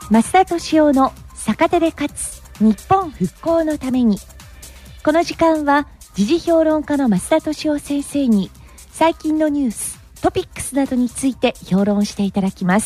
増田俊夫の逆手で勝つ日本復興のために。この時間は時事評論家の増田俊夫先生に最近のニュース、トピックスなどについて評論していただきます。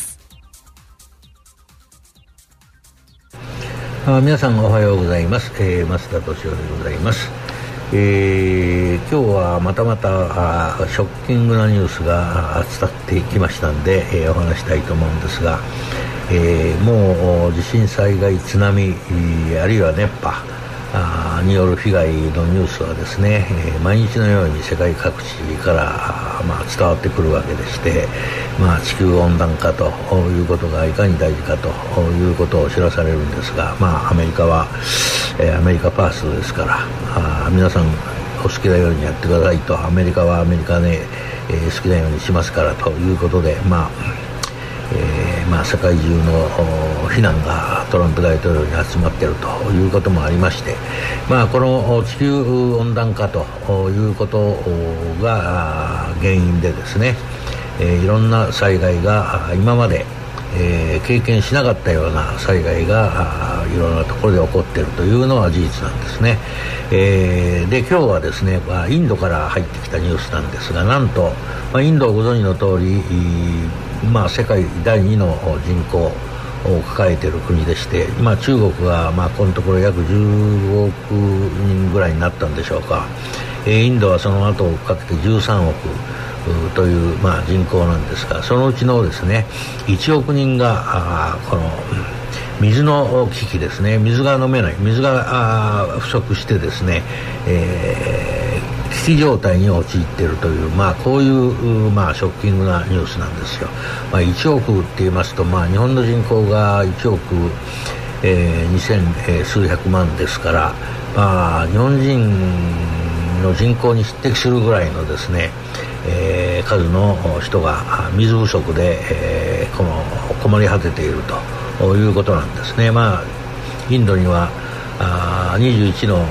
皆さんおはようございます。増田俊夫でございます。今日はまたショッキングなニュースが伝ってきましたので、お話したいと思うんですが、もう地震災害、津波、あるいは熱波による被害のニュースはですね、毎日のように世界各地から伝わってくるわけでして、地球温暖化ということがいかに大事かということを知らされるんですが、アメリカはアメリカファーストですから、皆さんお好きなようにやってくださいと、アメリカはアメリカで、好きなようにしますからということで、世界中の非難がトランプ大統領に集まっているということもありまして、この地球温暖化ということが原因でですね、いろんな災害が今まで経験しなかったような災害がいろんなところで起こっているというのは事実なんですね。で今日はですね、インドから入ってきたニュースなんですが、なんと、インドをご存知の通り、世界第2の人口を抱えている国でして、中国がこのところ約15億人ぐらいになったんでしょうか。インドはその後をかけて13億という人口なんですが、そのうちのですね1億人がこの水の危機ですね、水が飲めない、水が不足してですね、危機状態に陥っているという、こういうショッキングなニュースなんですよ。1億って言いますと、日本の人口が1億2000数百万ですから、日本人の人口に匹敵するぐらいのですね、数の人が水不足で、困り果てているということなんですね。インドには21の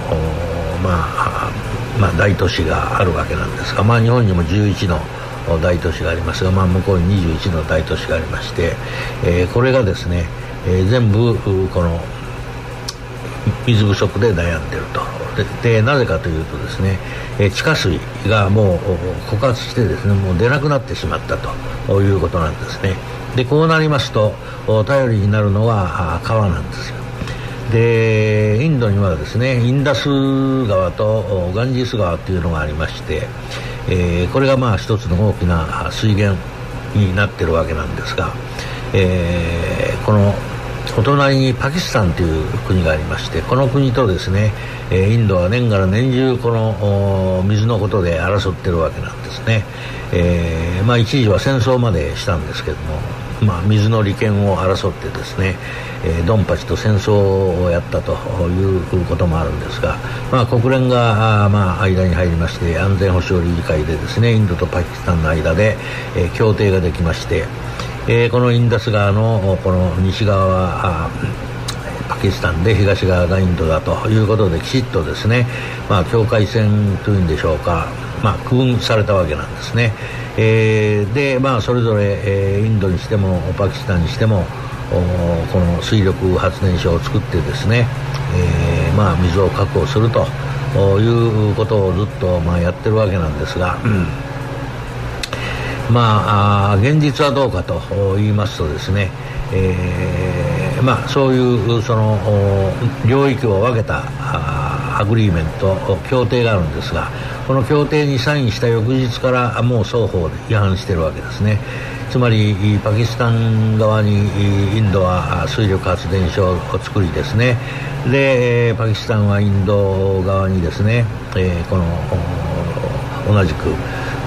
大都市があるわけなんですが、日本にも11の大都市がありますが、向こうに21の大都市がありまして、これがですね、全部この水不足で悩んでいると。でなぜかというとですね、地下水がもう枯渇してですね、もう出なくなってしまったということなんですね。でこうなりますと頼りになるのは川なんですよ。でインドにはですね、インダス川とガンジス川というのがありまして、これが一つの大きな水源になっているわけなんですが、このお隣にパキスタンという国がありまして、この国とですね、インドは年がら年中この水のことで争っているわけなんですね。一時は戦争までしたんですけども、水の利権を争ってですね、ドンパチと戦争をやったということもあるんですが、国連が間に入りまして、安全保障理事会でですね、インドとパキスタンの間で、協定ができまして、このインダス川のこの西側はパキスタンで、東側がインドだということで、きちっとですね、境界線というんでしょうか、区分されたわけなんですね。でそれぞれ、インドにしてもパキスタンにしてもこの水力発電所を作ってですね、水を確保するということをずっとやってるわけなんですが、現実はどうかと言いますとですね、そういうその領域を分けたアグリーメント、協定があるんですが、この協定にサインした翌日からもう双方で違反しているわけですね。つまりパキスタン側にインドは水力発電所を作りですね、でパキスタンはインド側にですね、この同じく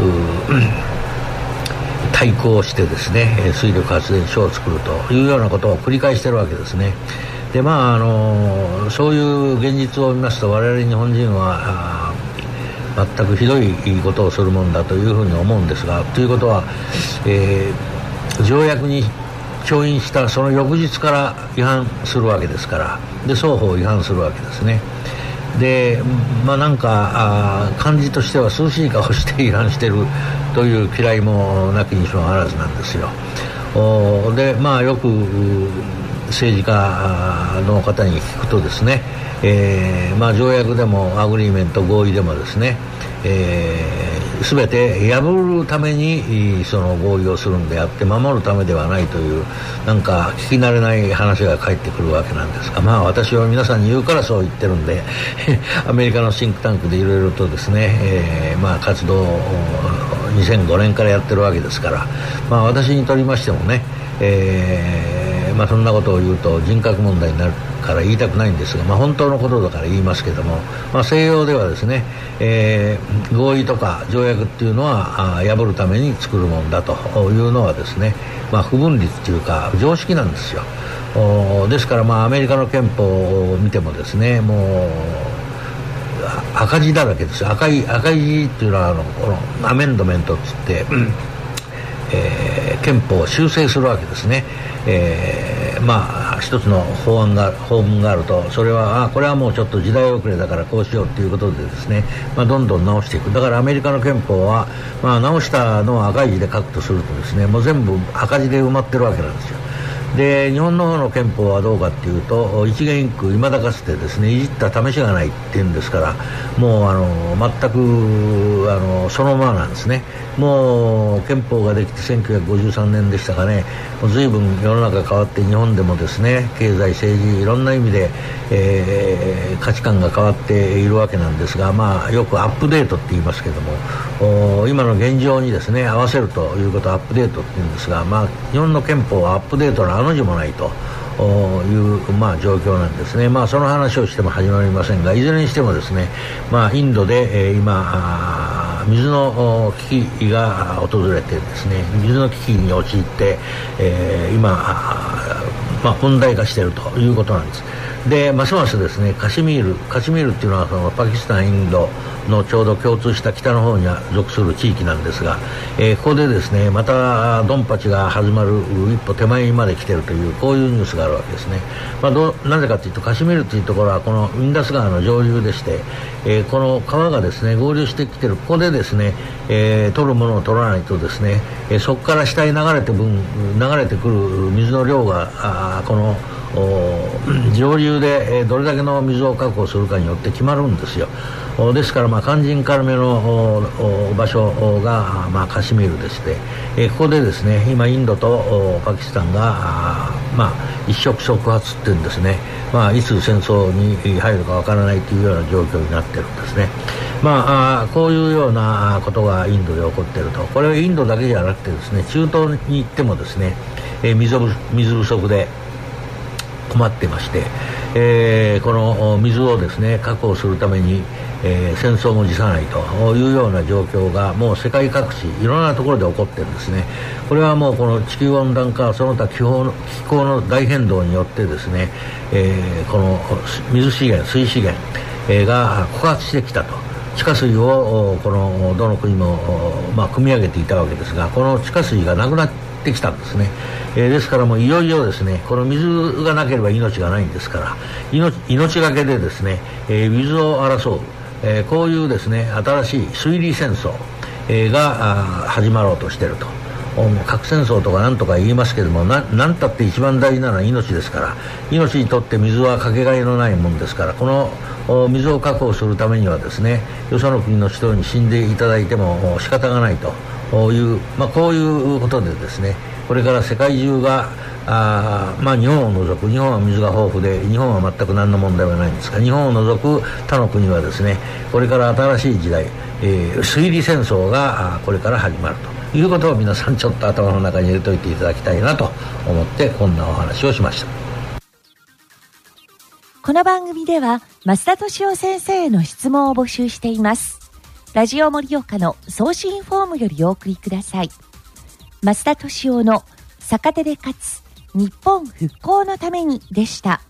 対抗してですね、水力発電所を作るというようなことを繰り返しているわけですね。でそういう現実を見ますと、我々日本人は全くひどいことをするもんだというふうに思うんですが、ということは、条約に調印したその翌日から違反するわけですから、で双方違反するわけですね。でなんか感じとしては涼しい顔して違反してるという嫌いもなきにしもあらずなんですよ。でよく政治家の方に聞くとですね、条約でもアグリーメント合意でもですね、全て破るためにその合意をするんであって守るためではないというなんか聞き慣れない話が返ってくるわけなんですが、私は皆さんに言うからそう言ってるんでアメリカのシンクタンクでいろいろとですね、活動を2005年からやってるわけですから、私にとりましてもね、そんなことを言うと人格問題になるから言いたくないんですが、本当のことだから言いますけども、西洋ではですね、合意とか条約っていうのは破るために作るもんだというのはですね、不分律というか常識なんですよ。ですからアメリカの憲法を見てもですね、もう赤字だらけですよ。赤い字っていうのはこのアメンドメントって言って、憲法を修正するわけですね。一つの法文があると、それはこれはもうちょっと時代遅れだからこうしようということでですね、どんどん直していく。だからアメリカの憲法は、直したのを赤い字で書くとするとですね、もう全部赤字で埋まってるわけなんですよ。で、日本の方の憲法はどうかっていうと、一言一句未だかつてですねいじった試しがないっていうんですから、もう全くそのままなんですね。もう憲法ができて1953年でしたかね、もう随分世の中変わって日本でもですね経済政治いろんな意味で、価値観が変わっているわけなんですが、よくアップデートって言いますけども、今の現状にですね合わせるということをアップデートって言うんですが、日本の憲法はアップデートのあの字もないという状況なんですね。その話をしても始まりませんが、いずれにしてもですね、インドで、今水の危機が訪れてですね、水の危機に陥って、今問題化しているということなんです。で、ますますですねカシミールっていうのはそのパキスタンインドのちょうど共通した北の方に属する地域なんですが、ここでですねまたドンパチが始まる一歩手前にまで来ているというこういうニュースがあるわけですね。なぜかというと、カシミールというところはこのインダス川の上流でして、この川がですね合流してきているここでですね、取るものを取らないとですね、そこから下に流れてくる水の量がこの上流でどれだけの水を確保するかによって決まるんですよ。ですから肝心要の場所がカシミールでして、ここでですね今インドとパキスタンが一触即発っていうんですね、いつ戦争に入るかわからないというような状況になってるんですね。こういうようなことがインドで起こっていると。これはインドだけじゃなくてですね、中東に行ってもですね、水不足で困ってまして、この水をですね確保するために、戦争も辞さないというような状況がもう世界各地いろんなところで起こってるんですね。これはもうこの地球温暖化その他気候の大変動によってですね、この水資源水資源、が枯渇してきたと。地下水をこのどの国も、汲み上げていたわけですが、この地下水がなくなってきたんですね。ですからもういよいよですねこの水がなければ命がないんですから、命がけでですね、水を争う、こういうですね新しい水利戦争、が始まろうとしていると。核戦争とか何とか言いますけども、何たって一番大事なのは命ですから、命にとって水はかけがえのないもんですから、この水を確保するためにはですね、よその国の人に死んでいただいても仕方がないという、こういうことでですね、これから世界中が日本を除く、日本は水が豊富で日本は全く何の問題はないんですが、日本を除く他の国はですね、これから新しい時代、水利戦争がこれから始まるということを皆さんちょっと頭の中に入れておいていただきたいなと思ってこんなお話をしました。 この番組では増田俊夫先生への質問を募集しています。ラジオ盛岡の送信フォームよりお送りください。増田俊夫の逆手で勝つ日本復興のためにでした。